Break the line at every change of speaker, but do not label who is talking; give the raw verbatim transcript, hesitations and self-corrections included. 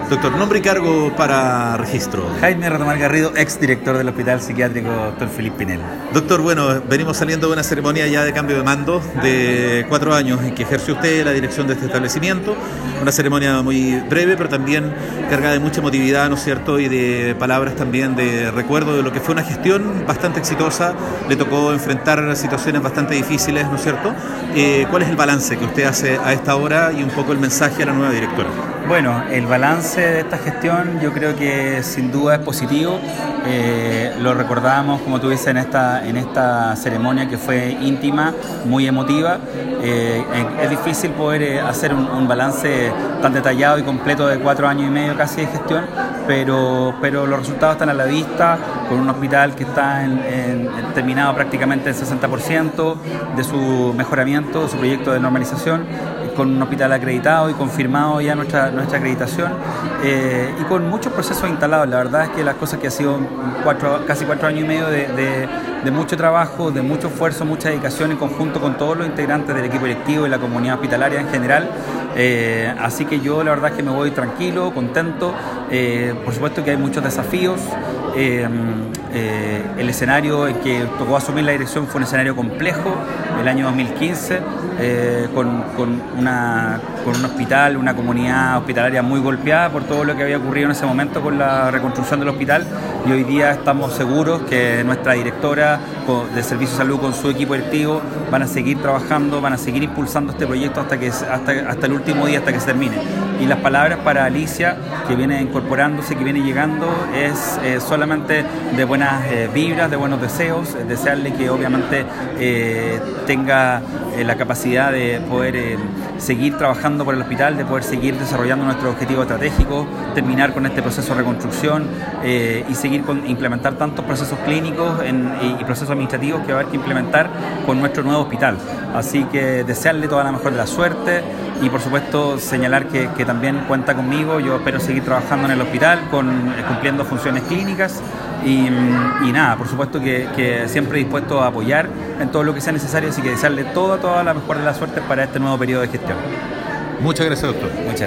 Doctor, nombre y cargo para registro.
Jaime Retomar Garrido, ex director del Hospital Psiquiátrico doctor Felipe Pinel.
Doctor, bueno, venimos saliendo de una ceremonia ya de cambio de mando de cuatro años en que ejerce usted la dirección de este establecimiento. Una ceremonia muy breve, pero también cargada de mucha emotividad, ¿no es cierto? Y de palabras también de recuerdo de lo que fue una gestión bastante exitosa. Le tocó enfrentar situaciones bastante difíciles, ¿no es cierto? Eh, ¿Cuál es el balance que usted hace a esta hora y un poco el mensaje a la nueva directora?
Bueno, el balance de esta gestión yo creo que sin duda es positivo. Eh, lo recordamos, como tú dices, en esta, en esta ceremonia que fue íntima, muy emotiva. Eh, es difícil poder eh, hacer un, un balance tan detallado y completo de cuatro años y medio casi de gestión, pero, pero los resultados están a la vista, con un hospital que está en, en, en terminado prácticamente el sesenta por ciento de su mejoramiento, de su proyecto de normalización, con un hospital acreditado y confirmado ya nuestra, nuestra acreditación, eh, y con muchos procesos instalados. La verdad es que las cosas que ha sido cuatro, casi cuatro años y medio de, de, de mucho trabajo, de mucho esfuerzo, mucha dedicación en conjunto con todos los integrantes del equipo directivo y la comunidad hospitalaria en general. Eh, así que yo la verdad es que me voy tranquilo, contento. Eh, por supuesto que hay muchos desafíos. Eh, eh, el escenario en que tocó asumir la dirección fue un escenario complejo, el año dos mil quince, eh, con, con, una, con un hospital, una comunidad hospitalaria muy golpeada por todo lo que había ocurrido en ese momento con la reconstrucción del hospital, y hoy día estamos seguros que nuestra directora de Servicio de Salud con su equipo directivo van a seguir trabajando, van a seguir impulsando este proyecto hasta, que, hasta, hasta el último día, hasta que se termine. Y las palabras para Alicia, que viene incorporándose, que viene llegando, es eh, solamente de buenas eh, vibras, de buenos deseos, desearle que obviamente eh, tenga eh, la capacidad de poder eh, seguir trabajando por el hospital, de poder seguir desarrollando nuestros objetivos estratégicos, terminar con este proceso de reconstrucción eh, y seguir con implementar tantos procesos clínicos en, y, y procesos administrativos que va a haber que implementar con nuestro nuevo hospital. Así que desearle toda la mejor de la suerte y por supuesto señalar que, que también cuenta conmigo. Yo espero seguir trabajando en el hospital, con, eh, cumpliendo funciones clínicas y, y nada, por supuesto que, que siempre dispuesto a apoyar en todo lo que sea necesario, así que desearle toda, toda la mejor de la suerte para este nuevo periodo de gestión.
Muchas gracias, doctor.
Muchas